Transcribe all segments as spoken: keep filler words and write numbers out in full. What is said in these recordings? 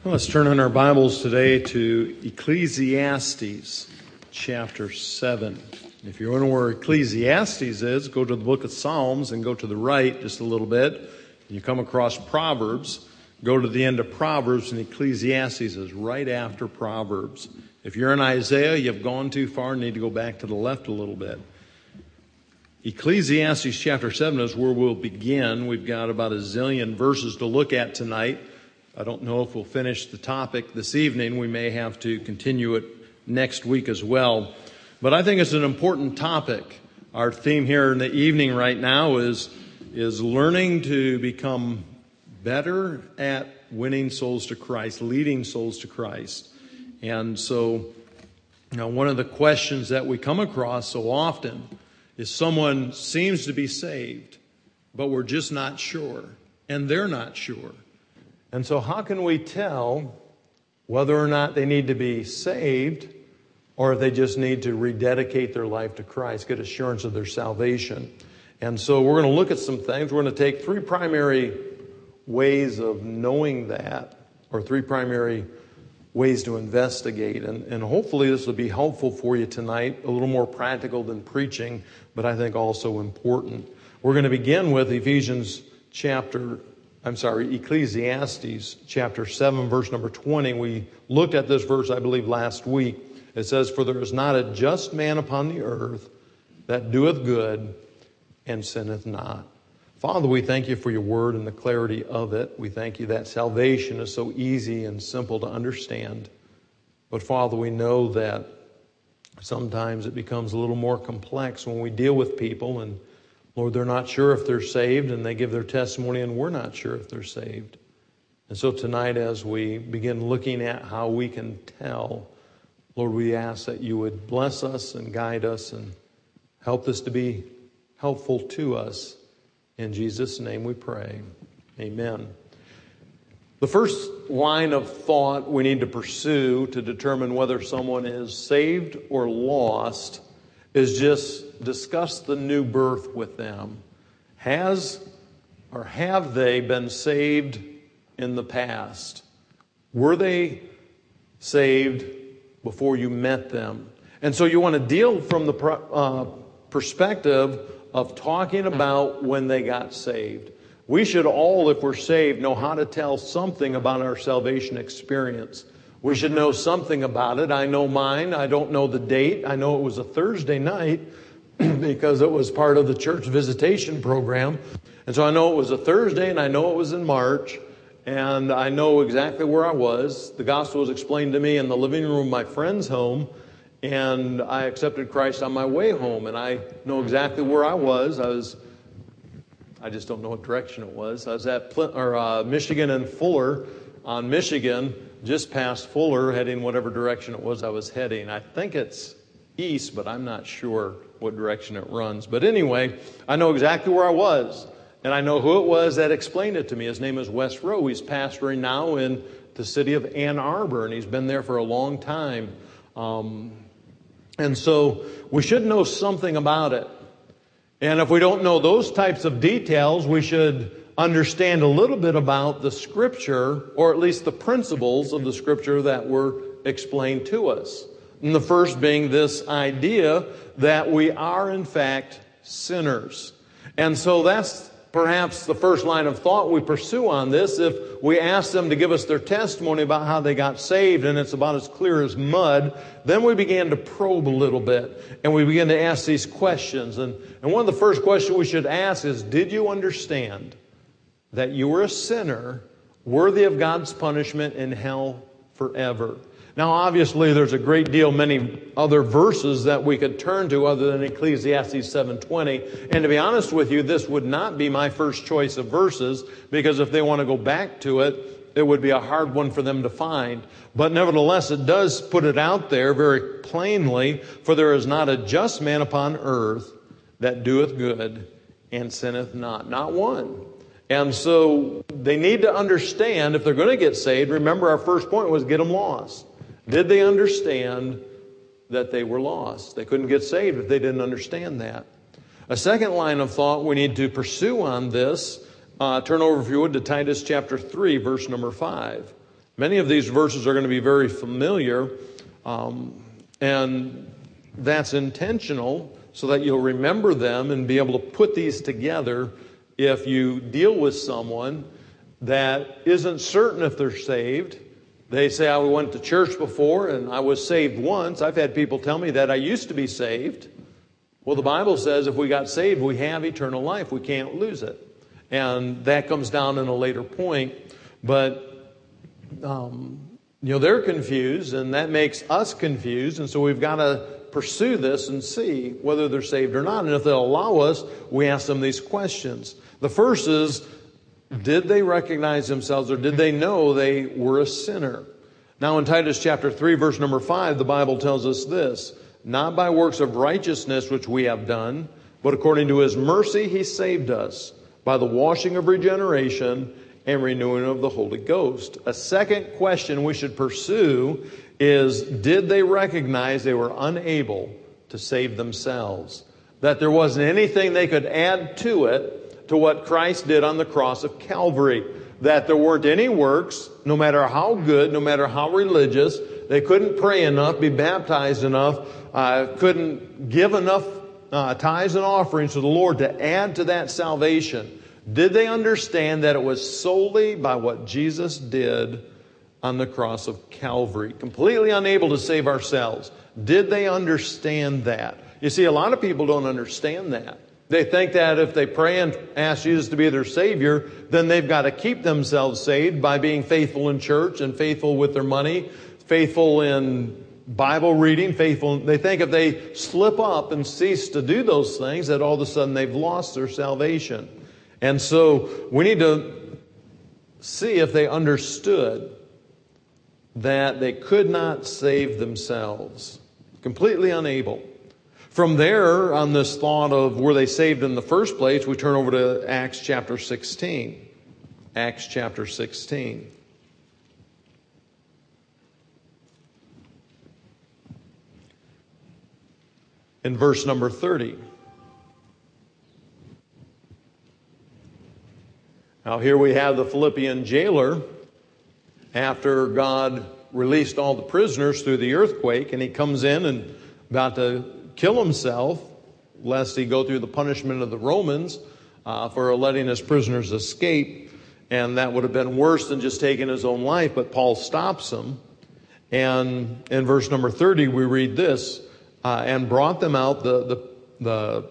Well, let's turn on our Bibles today to Ecclesiastes chapter seven. If you want to know where Ecclesiastes is, go to the book of Psalms and go to the right just a little bit. You come across Proverbs, go to the end of Proverbs, and Ecclesiastes is right after Proverbs. If you're in Isaiah, you've gone too far and need to go back to the left a little bit. Ecclesiastes chapter seven is where we'll begin. We've got about a zillion verses to look at tonight. I don't know if we'll finish the topic this evening. We may have to continue it next week as well. But I think it's an important topic. Our theme here in the evening right now is, is learning to become better at winning souls to Christ, leading souls to Christ. And so, you know, one of the questions that we come across so often is someone seems to be saved, but we're just not sure, and they're not sure. And so how can we tell whether or not they need to be saved or if they just need to rededicate their life to Christ, get assurance of their salvation? And so we're going to look at some things. We're going to take three primary ways of knowing that, or three primary ways to investigate. And, and hopefully this will be helpful for you tonight, a little more practical than preaching, but I think also important. We're going to begin with Ephesians chapter I'm sorry, Ecclesiastes chapter seven, verse number twenty. We looked at this verse, I believe, last week. It says, "For there is not a just man upon the earth that doeth good and sinneth not." Father, we thank you for your word and the clarity of it. We thank you that salvation is so easy and simple to understand. But Father, we know that sometimes it becomes a little more complex when we deal with people, and Lord, they're not sure if they're saved, and they give their testimony, and we're not sure if they're saved. And so tonight, as we begin looking at how we can tell, Lord, we ask that you would bless us and guide us and help this to be helpful to us. In Jesus' name we pray. Amen. The first line of thought we need to pursue to determine whether someone is saved or lost is just discuss the new birth with them. Has or have they been saved in the past? Were they saved before you met them? And so you want to deal from the uh, perspective of talking about when they got saved. We should all, if we're saved, know how to tell something about our salvation experience. We should know something about it. I know mine. I don't know the date. I know it was a Thursday night because it was part of the church visitation program. And so I know it was a Thursday, and I know it was in March. And I know exactly where I was. The gospel was explained to me in the living room of my friend's home. And I accepted Christ on my way home. And I know exactly where I was. I was, I just don't know what direction it was. I was at Pl- or, uh, Michigan and Fuller on Michigan, just past Fuller, heading whatever direction it was I was heading. I think it's east, but I'm not sure what direction it runs. But anyway, I know exactly where I was, and I know who it was that explained it to me. His name is Wes Rowe. He's pastoring now in the city of Ann Arbor, and he's been there for a long time. Um, and so we should know something about it. And if we don't know those types of details, we should understand a little bit about the Scripture, or at least the principles of the Scripture that were explained to us. And the first being this idea that we are, in fact, sinners. And so that's perhaps the first line of thought we pursue on this. If we ask them to give us their testimony about how they got saved, and it's about as clear as mud, then we began to probe a little bit, and we begin to ask these questions. And, and one of the first questions we should ask is, did you understand that you were a sinner worthy of God's punishment in hell forever? Now, obviously, there's a great deal, many other verses that we could turn to other than Ecclesiastes seven twenty. And to be honest with you, this would not be my first choice of verses, because if they want to go back to it, it would be a hard one for them to find. But nevertheless, it does put it out there very plainly, "For there is not a just man upon earth that doeth good and sinneth not." Not one. And so they need to understand, if they're going to get saved, remember our first point was get them lost. Did they understand that they were lost? They couldn't get saved if they didn't understand that. A second line of thought we need to pursue on this, uh, turn over, if you would, to Titus chapter three, verse number five. Many of these verses are going to be very familiar, um, and that's intentional so that you'll remember them and be able to put these together if you deal with someone that isn't certain if they're saved. They say, I went to church before and I was saved once. I've had people tell me that I used to be saved. Well, the Bible says if we got saved, we have eternal life. We can't lose it. And that comes down in a later point. But, um, you know, they're confused, and that makes us confused. And so we've got to pursue this and see whether they're saved or not. And if they'll allow us, we ask them these questions. The first is, did they recognize themselves, or did they know they were a sinner? Now in Titus chapter three, verse number five, the Bible tells us this: not by works of righteousness which we have done, but according to His mercy He saved us, by the washing of regeneration and renewing of the Holy Ghost. A second question we should pursue is, did they recognize they were unable to save themselves? That there wasn't anything they could add to it, to what Christ did on the cross of Calvary. That there weren't any works, no matter how good, no matter how religious. They couldn't pray enough, be baptized enough, uh, couldn't give enough uh, tithes and offerings to the Lord to add to that salvation. Did they understand that it was solely by what Jesus did on the cross of Calvary? Completely unable to save ourselves. Did they understand that? You see, a lot of people don't understand that. They think that if they pray and ask Jesus to be their Savior, then they've got to keep themselves saved by being faithful in church and faithful with their money, faithful in Bible reading, faithful. They think if they slip up and cease to do those things, that all of a sudden they've lost their salvation. And so we need to see if they understood that they could not save themselves. Completely unable. From there, on this thought of were they saved in the first place, we turn over to Acts chapter sixteen. Acts chapter sixteen. In verse number thirty. Now here we have the Philippian jailer, after God released all the prisoners through the earthquake, and he comes in and about to kill himself, lest he go through the punishment of the Romans uh, for letting his prisoners escape. And that would have been worse than just taking his own life, but Paul stops him. And in verse number thirty, we read this, uh, and brought them out, the, the, the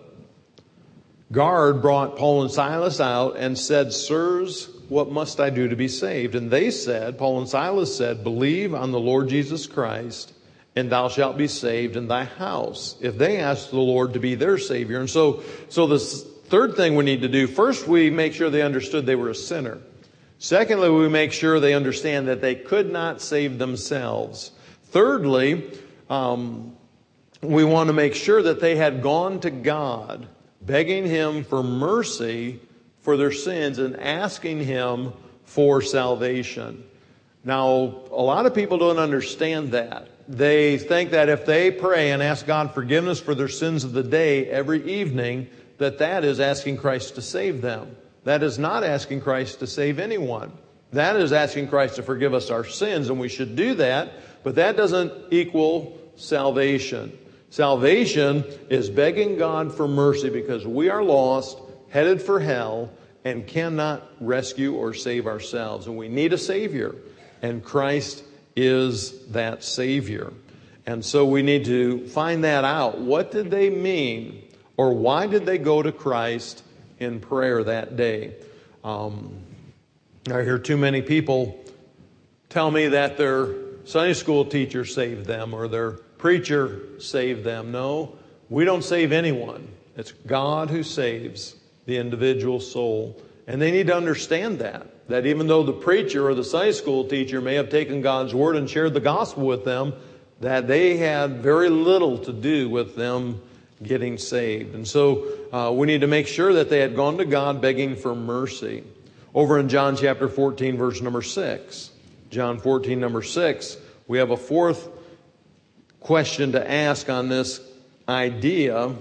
guard brought Paul and Silas out and said, Sirs, what must I do to be saved? And they said, Paul and Silas said, believe on the Lord Jesus Christ, and thou shalt be saved in thy house. If they asked the Lord to be their Savior. And so, so the third thing we need to do, first we make sure they understood they were a sinner. Secondly, we make sure they understand that they could not save themselves. Thirdly, um, we want to make sure that they had gone to God, begging Him for mercy for their sins and asking Him for salvation. Now, a lot of people don't understand that. They think that if they pray and ask God forgiveness for their sins of the day every evening, that that is asking Christ to save them. That is not asking Christ to save anyone. That is asking Christ to forgive us our sins, and we should do that, but that doesn't equal salvation. Salvation is begging God for mercy because we are lost, headed for hell, and cannot rescue or save ourselves. And we need a Savior, and Christ is that Savior. And so we need to find that out. What did they mean, or why did they go to Christ in prayer that day? Um, I hear too many people tell me that their Sunday school teacher saved them or their preacher saved them. No, we don't save anyone. It's God who saves the individual soul. And they need to understand that. That even though the preacher or the Sunday school teacher may have taken God's word and shared the gospel with them, that they had very little to do with them getting saved. And so uh, we need to make sure that they had gone to God begging for mercy. Over in John chapter fourteen, verse number six. John fourteen, number six, we have a fourth question to ask on this idea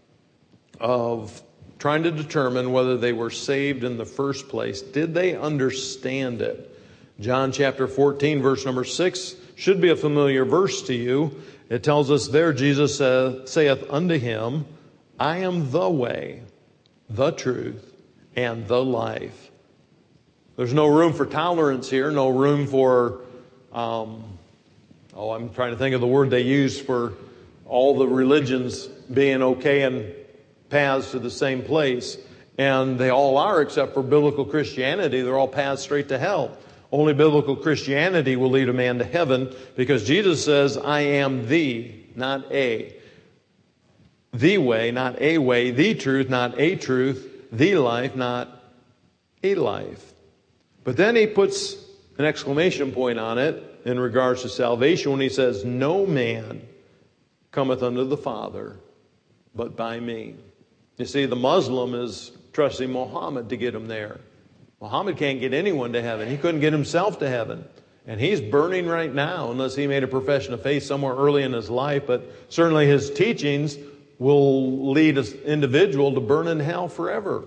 of trying to determine whether they were saved in the first place. Did they understand it? John chapter fourteen, verse number six, should be a familiar verse to you. It tells us there, Jesus uh, saith unto him, I am the way, the truth, and the life. There's no room for tolerance here, no room for, um, oh, I'm trying to think of the word they use for all the religions being okay and paths to the same place. And they all are, except for biblical Christianity. They're all paths straight to hell. Only biblical Christianity will lead a man to heaven, because Jesus says, I am the, not a. The way, not a way. The truth, not a truth. The life, not a life. But then he puts an exclamation point on it in regards to salvation when he says, no man cometh unto the Father but by me. You see, the Muslim is trusting Muhammad to get him there. Muhammad can't get anyone to heaven. He couldn't get himself to heaven. And he's burning right now, unless he made a profession of faith somewhere early in his life. But certainly his teachings will lead an individual to burn in hell forever.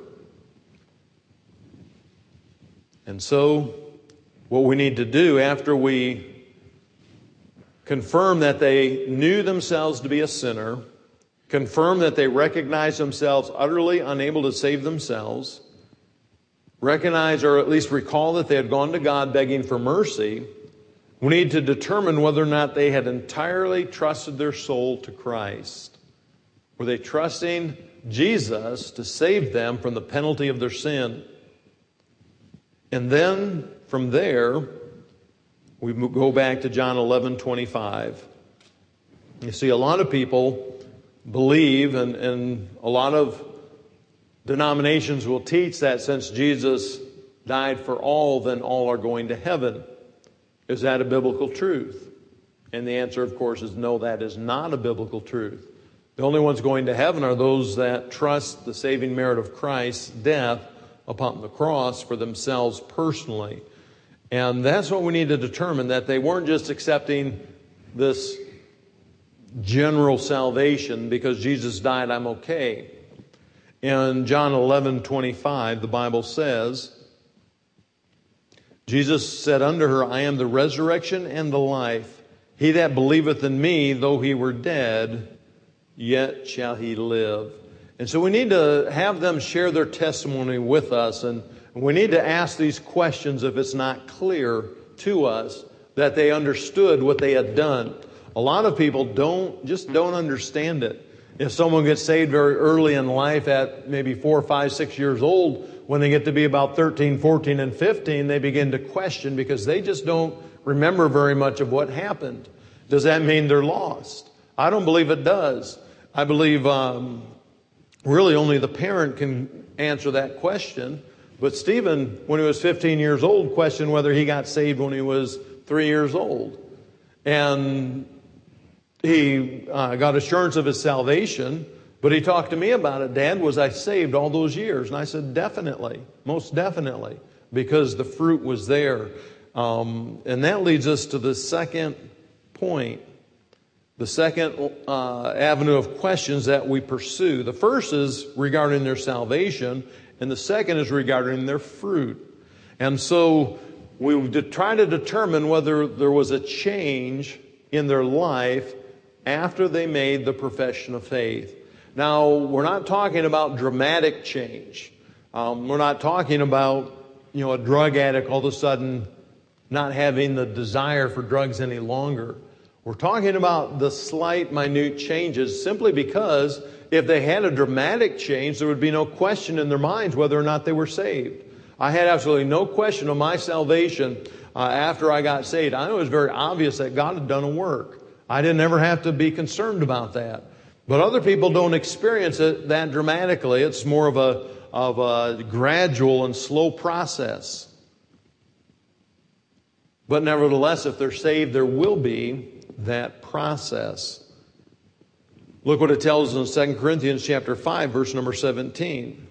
And so, what we need to do after we confirm that they knew themselves to be a sinner, confirm that they recognize themselves utterly unable to save themselves, recognize or at least recall that they had gone to God begging for mercy, we need to determine whether or not they had entirely trusted their soul to Christ. Were they trusting Jesus to save them from the penalty of their sin? And then from there, we go back to John eleven twenty-five. You see, a lot of people believe, and, and a lot of denominations will teach that since Jesus died for all, then all are going to heaven. Is that a biblical truth? And the answer, of course, is no, that is not a biblical truth. The only ones going to heaven are those that trust the saving merit of Christ's death upon the cross for themselves personally. And that's what we need to determine, that they weren't just accepting this general salvation because Jesus died, I'm okay. In John eleven twenty-five, the Bible says, Jesus said unto her, I am the resurrection and the life. He that believeth in me, though he were dead, yet shall he live. And so we need to have them share their testimony with us, and we need to ask these questions if it's not clear to us that they understood what they had done. A lot of people don't, just don't understand it. If someone gets saved very early in life at maybe four, five, six years old, when they get to be about thirteen, fourteen, and fifteen, they begin to question because they just don't remember very much of what happened. Does that mean they're lost? I don't believe it does. I believe um, really only the parent can answer that question. But Stephen, when he was fifteen years old, questioned whether he got saved when he was three years old. And he uh, got assurance of his salvation, but he talked to me about it. Dad, was I saved all those years? And I said, definitely, most definitely, because the fruit was there. Um, and that leads us to the second point, the second uh, avenue of questions that we pursue. The first is regarding their salvation, and the second is regarding their fruit. And so we try to determine whether there was a change in their life after they made the profession of faith. Now, we're not talking about dramatic change. Um, we're not talking about, you know, a drug addict all of a sudden not having the desire for drugs any longer. We're talking about the slight, minute changes simply because if they had a dramatic change, there would be no question in their minds whether or not they were saved. I had absolutely no question of my salvation uh, after I got saved. I know it was very obvious that God had done a work. I didn't ever have to be concerned about that. But other people don't experience it that dramatically. It's more of a, of a gradual and slow process. But nevertheless, if they're saved, there will be that process. Look what it tells us in Second Corinthians chapter five, verse number seventeen.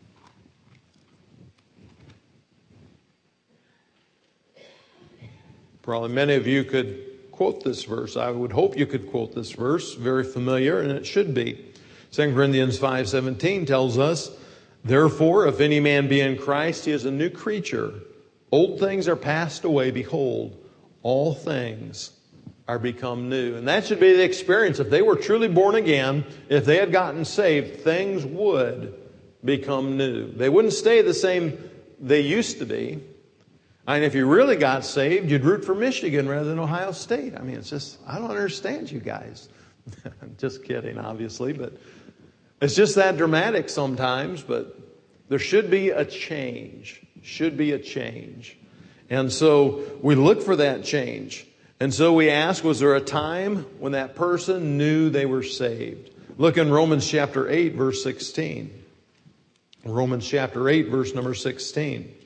Probably many of you could quote this verse. I would hope you could quote this verse. Very familiar, and it should be. Second Corinthians five seventeen tells us, therefore, if any man be in Christ, he is a new creature. Old things are passed away. Behold, all things are become new. And that should be the experience. If they were truly born again, if they had gotten saved, things would become new. They wouldn't stay the same they used to be. I mean, if you really got saved, you'd root for Michigan rather than Ohio State. I mean, it's just, I don't understand you guys. I'm just kidding, obviously, but it's just that dramatic sometimes. But there should be a change. Should be a change. And so we look for that change. And so we ask, was there a time when that person knew they were saved? Look in Romans chapter eight, verse sixteen. Romans chapter eight, verse number sixteen.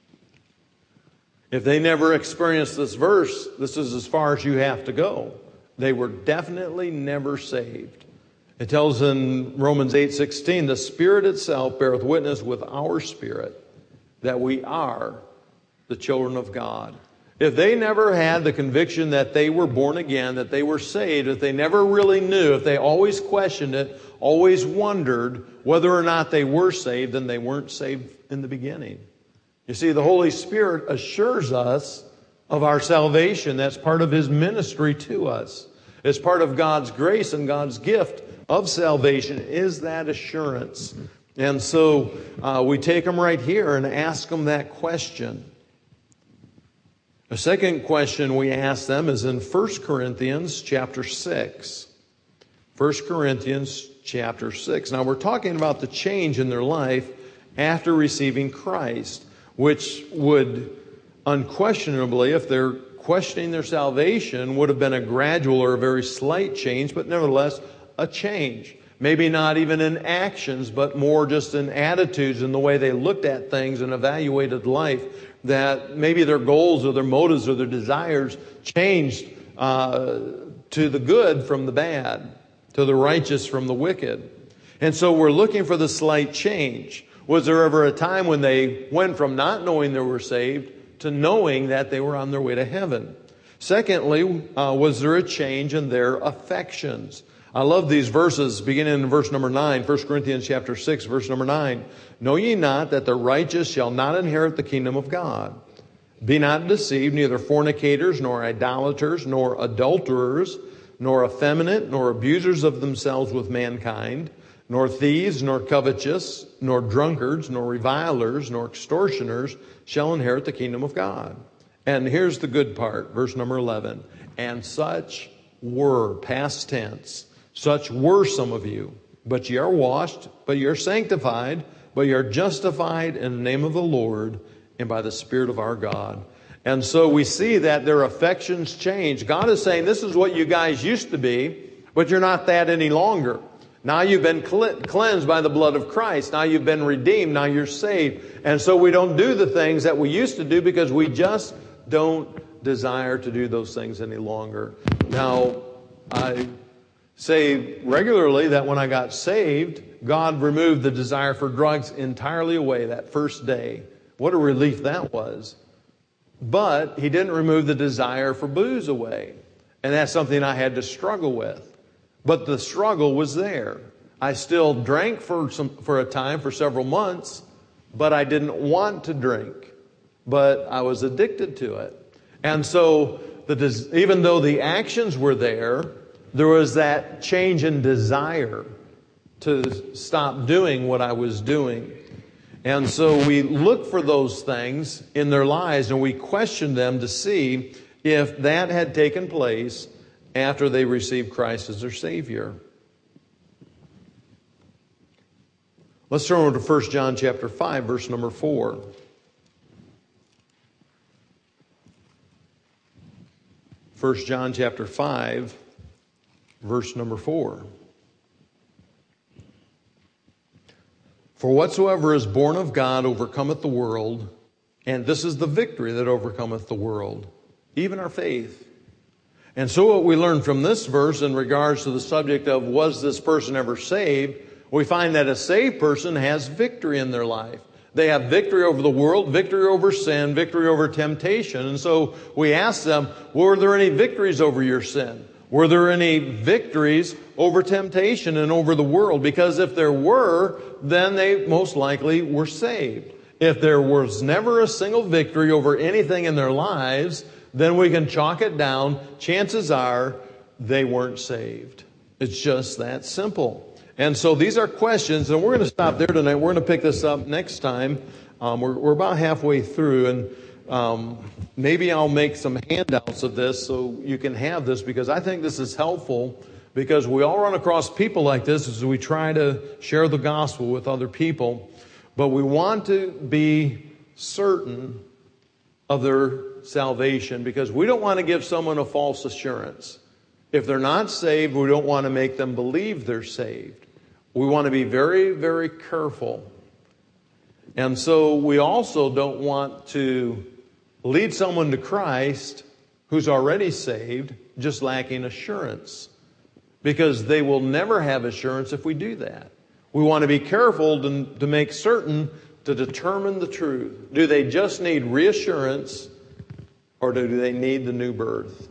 If they never experienced this verse, this is as far as you have to go. They were definitely never saved. It tells in Romans eight sixteen, the Spirit itself beareth witness with our spirit that we are the children of God. If they never had the conviction that they were born again, that they were saved, if they never really knew, if they always questioned it, always wondered whether or not they were saved, then they weren't saved in the beginning. You see, the Holy Spirit assures us of our salvation. That's part of His ministry to us. It's part of God's grace and God's gift of salvation is that assurance. And so uh, we take them right here and ask them that question. The second question we ask them is in First Corinthians chapter six. First Corinthians chapter six. Now we're talking about the change in their life after receiving Christ, which would unquestionably, if they're questioning their salvation, would have been a gradual or a very slight change, but nevertheless a change. Maybe not even in actions, but more just in attitudes and the way they looked at things and evaluated life, that maybe their goals or their motives or their desires changed uh, to the good from the bad, to the righteous from the wicked. And so we're looking for the slight change. Was there ever a time when they went from not knowing they were saved to knowing that they were on their way to heaven? Secondly, uh, was there a change in their affections? I love these verses beginning in verse number nine, First Corinthians chapter six, verse number nine. Know ye not that the righteous shall not inherit the kingdom of God? Be not deceived, neither fornicators, nor idolaters, nor adulterers, nor effeminate, nor abusers of themselves with mankind, nor thieves, nor covetous, nor drunkards, nor revilers, nor extortioners shall inherit the kingdom of God. And here's the good part, verse number eleven. And such were, past tense, such were some of you, but ye are washed, but ye are sanctified, but ye are justified in the name of the Lord and by the Spirit of our God. And so we see that their affections change. God is saying, this is what you guys used to be, but you're not that any longer. Now you've been cleansed by the blood of Christ. Now you've been redeemed. Now you're saved. And so we don't do the things that we used to do because we just don't desire to do those things any longer. Now, I say regularly that when I got saved, God removed the desire for drugs entirely away that first day. What a relief that was. But He didn't remove the desire for booze away. And that's something I had to struggle with. But the struggle was there. I still drank for some for a time, for several months, but I didn't want to drink. But I was addicted to it. And so the, even though the actions were there, there was that change in desire to stop doing what I was doing. And so we look for those things in their lives and we question them to see if that had taken place after they received Christ as their Savior. Let's turn over to First John chapter five, verse number four. First John chapter five, verse number four. For whatsoever is born of God overcometh the world, and this is the victory that overcometh the world, even our faith. And so what we learn from this verse in regards to the subject of was this person ever saved, we find that a saved person has victory in their life. They have victory over the world, victory over sin, victory over temptation. And so we ask them, were there any victories over your sin? Were there any victories over temptation and over the world? Because if there were, then they most likely were saved. If there was never a single victory over anything in their lives, then we can chalk it down. Chances are they weren't saved. It's just that simple. And so these are questions, and we're going to stop there tonight. We're going to pick this up next time. Um, we're, we're about halfway through, and um, maybe I'll make some handouts of this so you can have this, because I think this is helpful, because we all run across people like this as we try to share the gospel with other people. But we want to be certain of their salvation, because we don't want to give someone a false assurance. If they're not saved, we don't want to make them believe they're saved. We want to be very, very careful. And so we also don't want to lead someone to Christ who's already saved, just lacking assurance, because they will never have assurance if we do that. We want to be careful to, to make certain to determine the truth. Do they just need reassurance, or do they need the new birth?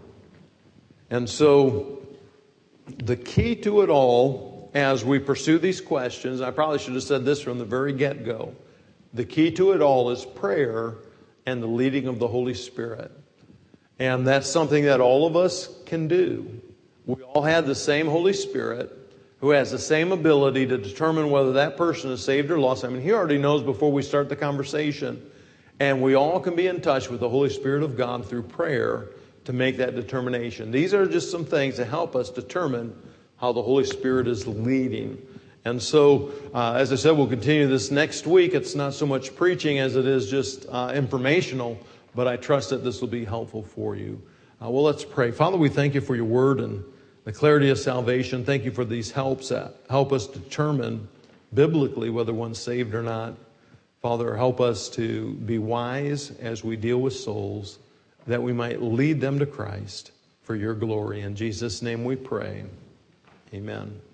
And so the key to it all, as we pursue these questions, I probably should have said this from the very get-go. The key to it all is prayer and the leading of the Holy Spirit. And that's something that all of us can do. We all have the same Holy Spirit who has the same ability to determine whether that person is saved or lost. I mean, He already knows before we start the conversation. And we all can be in touch with the Holy Spirit of God through prayer to make that determination. These are just some things to help us determine how the Holy Spirit is leading. And so, uh, as I said, we'll continue this next week. It's not so much preaching as it is just uh, informational, but I trust that this will be helpful for you. Uh, well, let's pray. Father, we thank you for your word and the clarity of salvation. Thank you for these helps that help us determine biblically whether one's saved or not. Father, help us to be wise as we deal with souls, that we might lead them to Christ for your glory. In Jesus' name we pray. Amen.